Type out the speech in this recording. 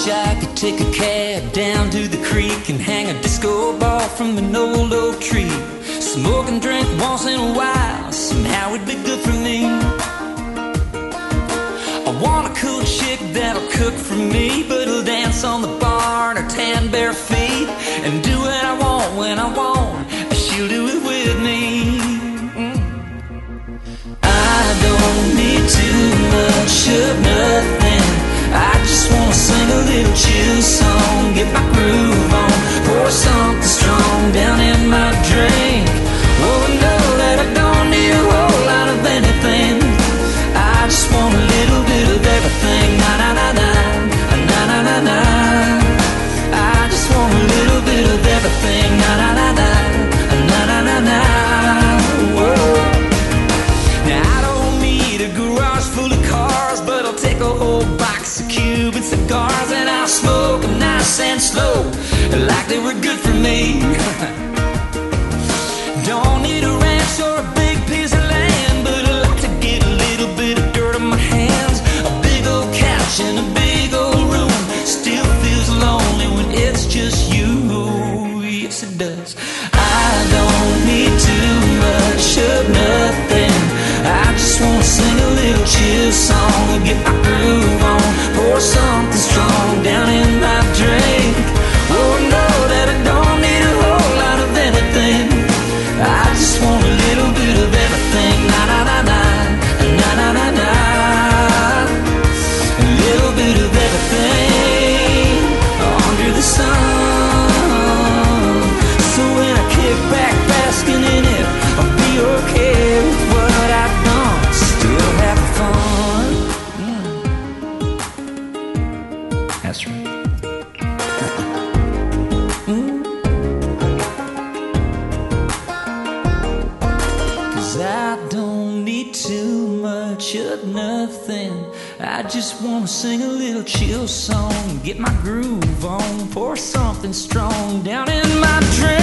wish I could take a cab down to the creek and hang a disco ball from an old oak tree. Smoke and drink once in a while, somehow it'd be good for me. I want a cool chick that'll cook for me, but will dance on the bar in her tan bare feet and do what I want when I want. She'll do it with me. I don't need too much of nothing. I just wanna sing a little chill song, get my groove on, pour something strong down in my drink. Oh, know that I don't need a whole lot of anything. I just want a little bit of everything. Na na na na, na na na na. I just want a little bit of everything. Na na na na, na na na na. Whoa. Now I don't need a garage full of cars, but I'll take a whole box of Cuban cigars and I'll smoke them nice and slow, like they were good for me. Don't need a ranch or a big piece of land, but I like to get a little bit of dirt on my hands. A big old couch in a big old room still feels lonely when it's just you. Yes, it does. I don't need too much of nothing. I just wanna sing a little chill song, get my groove on, pour something strong down in my drink. Oh, know that I don't need a whole lot of anything. I just want a little bit of everything. Na na na na, na na na na. A little bit of everything under the sun. So when I kick back basking in it, I'll be okay with what I've done. Still having fun. That's right. I don't need too much of nothing. I just wanna sing a little chill song, get my groove on, pour something strong down in my drink.